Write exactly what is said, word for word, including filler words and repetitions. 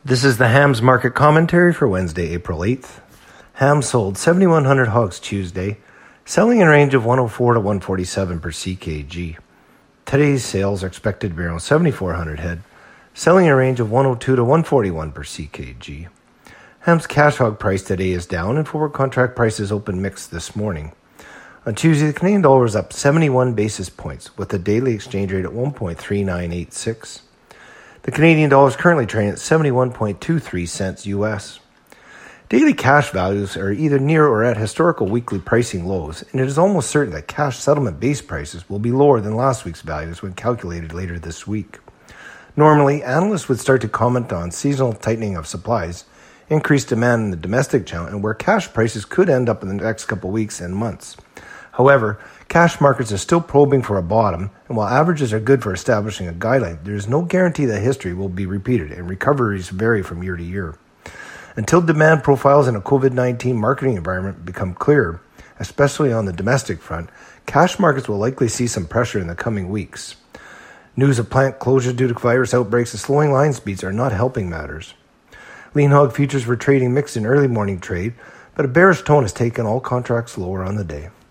This is the hams market commentary for Wednesday, April eighth. Hams sold seventy-one hundred hogs Tuesday, selling in a range of one oh four to one forty-seven per C K G. Today's sales are expected to be around seventy-four hundred head, selling in a range of one oh two to one forty-one per C K G. Hams cash hog price today is down and forward contract prices open mixed this morning. On Tuesday, the Canadian dollar was up seventy-one basis points with the daily exchange rate at one point three nine eight six. The Canadian dollar is currently trading at seventy-one point two three cents U S. Daily cash values are either near or at historical weekly pricing lows, and it is almost certain that cash settlement base prices will be lower than last week's values when calculated later this week. Normally, analysts would start to comment on seasonal tightening of supplies, increased demand in the domestic channel, and where cash prices could end up in the next couple of weeks and months. However, cash markets are still probing for a bottom, and while averages are good for establishing a guideline, there is no guarantee that history will be repeated, and recoveries vary from year to year. Until demand profiles in a covid nineteen marketing environment become clearer, especially on the domestic front, cash markets will likely see some pressure in the coming weeks. News of plant closures due to virus outbreaks and slowing line speeds are not helping matters. Lean hog futures were trading mixed in early morning trade, but a bearish tone has taken all contracts lower on the day.